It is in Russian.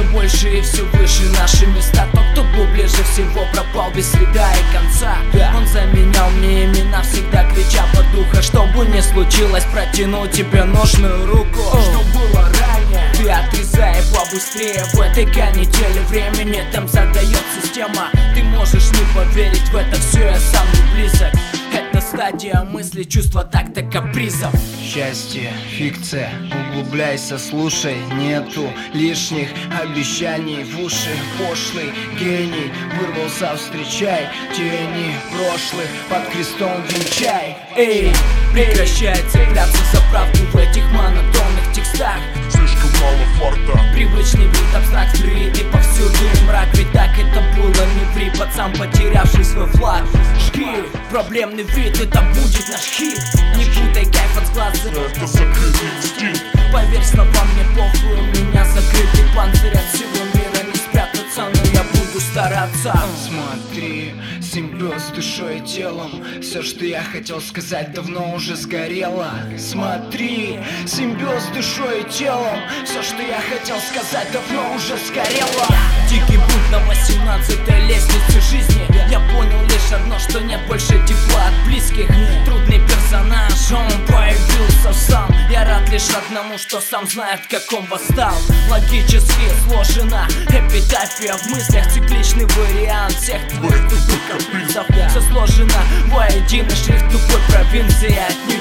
больше и все выше наши места. Тот, кто был ближе всего, пропал без следа и конца. Он заменял мне имена, всегда крича под ухо. Что бы ни случилось, протяну тебе нужную руку. Что было ранее, ты отрезай побыстрее. В этой канители времени там задает система. Ты можешь не поверить в это, все я сам не близок. Это стадия мысли, чувства, такта, капризов. Счастье, фикция, углубляйся, слушай. Нету лишних обещаний в уши. Пошлый гений вырвался, встречай тени прошлых, под крестом венчай. Эй, прекращай цепляться за правду в этих монотонных текстах. Слишком мало фарта. Привычный вид абстракции и повсюду мрак. Ведь так это было не при пацан, потерявший свой флаг. Жги, проблемный вид, это будет наш хит. Не путай кайф от глаза, Это закрытый инстинкт. поверь словам, мне похуй. У меня закрытый панцирь, от всего мира не спрятаться, но я буду стараться. Смотри, симбиоз с душой и телом. Все, что я хотел сказать, давно уже сгорело. Смотри, симбиоз с душой и телом. Все, что я хотел сказать, давно уже сгорело. Дикий путь на 18-й лестнице жизни. Я понял лишь одно, что нет больше тепла от близких. Трудный персонаж, он появился сам. Я рад лишь одному, что сам знает, как он восстал. Логически сложена эпитафия в мыслях. Цикличный вариант всех твоих тупых капризов. Все сложено воедино, шрифт тупой провинции. От